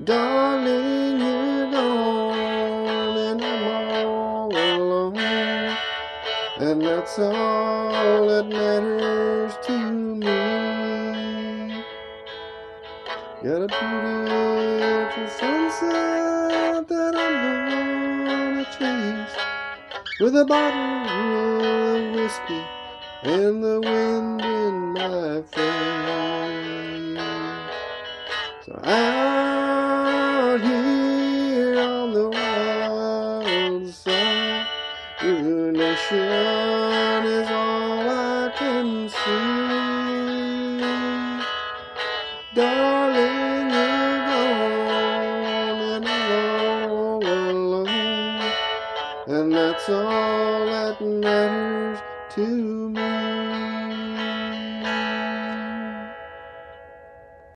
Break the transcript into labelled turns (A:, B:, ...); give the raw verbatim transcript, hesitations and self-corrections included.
A: Darling, you're gone and I'm all alone, and that's all that matters to me. Got a beautiful sunset that I'm gonna chase with a bottle of whiskey and the wind in my face. So out here on the wild side, your nation is all I can see. Darling, you're gone and I'm all alone, and that's all that matters to me.